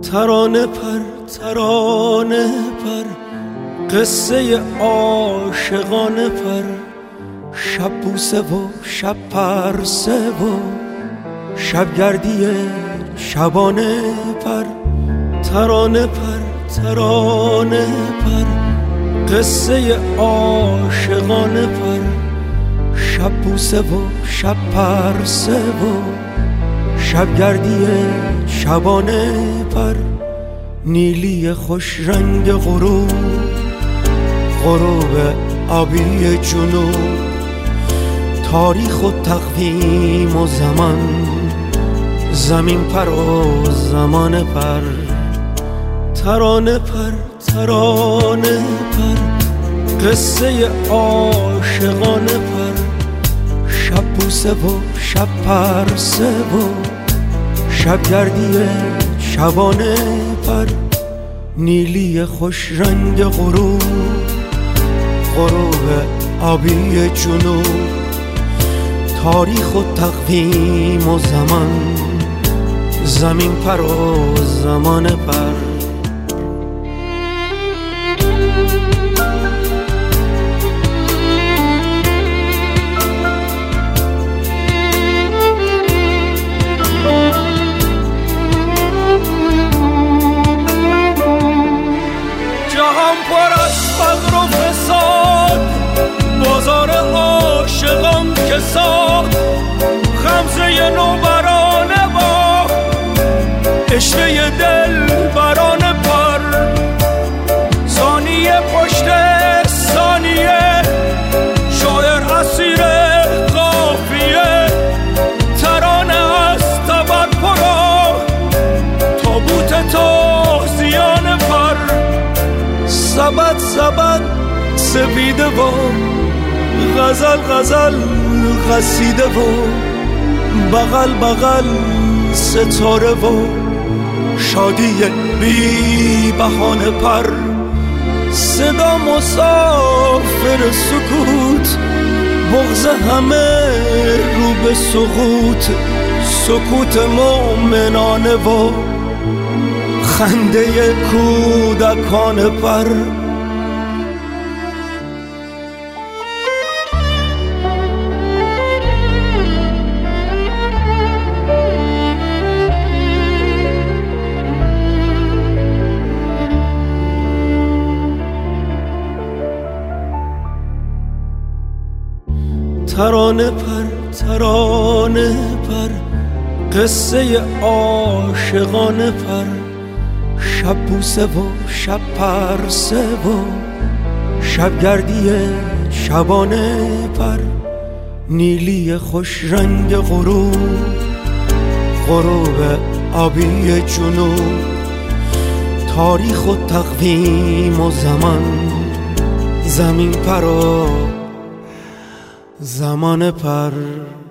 ترانه پر ترانه پر، قصه عاشقانه پر، شب بوسه و شب پرسه و شبگردی شبانه پر. ترانه پر ترانه پر، قصه عاشقانه پر، شب بوسه و شب پرسه و شبگردی شبانه پر. نیلی خوش رنگ غروب، غروب آبی جنوب، تاریخ و تقویم و زمان، زمین پر و زمان پر. ترانه پر ترانه پر، قصه عاشقانه پر، شب بوسه و شب پرسه و شبگردی شبانه پر. نیلی خوش رنگ غروب، غروب آبی جنوب، تاریخ و تقویم و زمان، زمین پر و زمان پر. جهان پر از فقر و فساد، بازار عاشقان کساد، غمزه نوبرانه با عشوه دل برانه پر. ثانیه پشت ثانیه، شاعر اسیر قافیه، ترانه از تبر پرا، تابوت تازیانه پر. سبد سبد سپیده و غزل غزل قصیده و بغل بغل ستاره و شادی بی بهانه پر. صدا مسافر سکوت، بغض همه رو به سقوط، سکوت مومنانه و خنده کودکانه پر. ترانه پر ترانه پر، قصه عاشقانه پر، شب بوسه و شب پرسه و شبگردی شبانه پر. نیلی خوش رنگ غروب، غروب آبی جنوب، تاریخ و تقویم و زمان، زمین پر و زمان پر.